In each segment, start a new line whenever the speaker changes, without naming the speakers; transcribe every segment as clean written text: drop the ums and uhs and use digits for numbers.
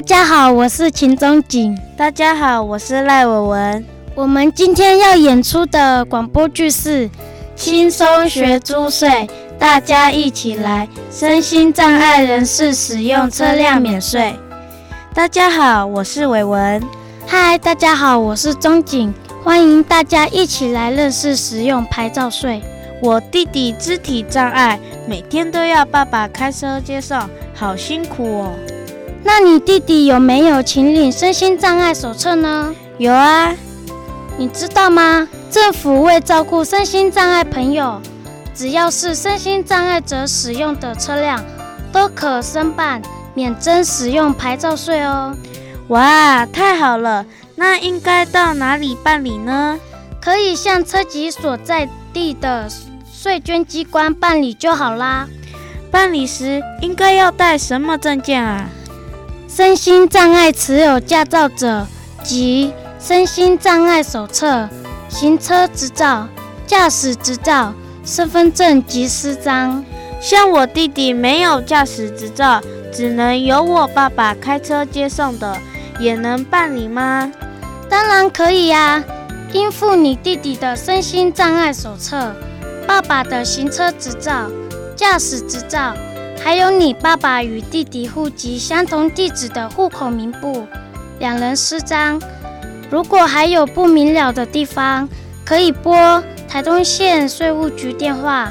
大家好，我是秦宗景。
大家好，我是赖伟文。
我们今天要演出的广播剧是轻松学租税，大家一起来，身心障碍人士使用车辆免税。
大家好，我是伟文。
嗨，大家好，我是宗景。欢迎大家一起来认识使用牌照税。
我弟弟肢体障碍，每天都要爸爸开车接送，好辛苦哦。
那你弟弟有没有请领身心障碍手册呢？
有啊。
你知道吗？政府为照顾身心障碍朋友，只要是身心障碍者使用的车辆，都可申办免征使用牌照税哦。
哇，太好了！那应该到哪里办理呢？
可以向车籍所在地的税捐机关办理就好啦。
办理时应该要带什么证件啊？
身心障碍持有驾照者及身心障碍手册、行车执照、驾驶执照、身份证及私章。
像我弟弟没有驾驶执照，只能由我爸爸开车接送的，也能办理吗？
当然可以呀。应付你弟弟的身心障碍手册、爸爸的行车执照、驾驶执照，还有你爸爸与弟弟户籍相同地址的户口名簿、两人私章。如果还有不明了的地方，可以拨台东县税务局电话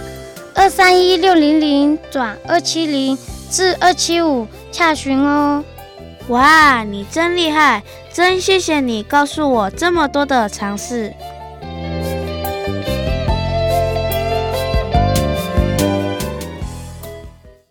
231-600-270至275洽询哦。
哇，你真厉害！真谢谢你告诉我这么多的常识。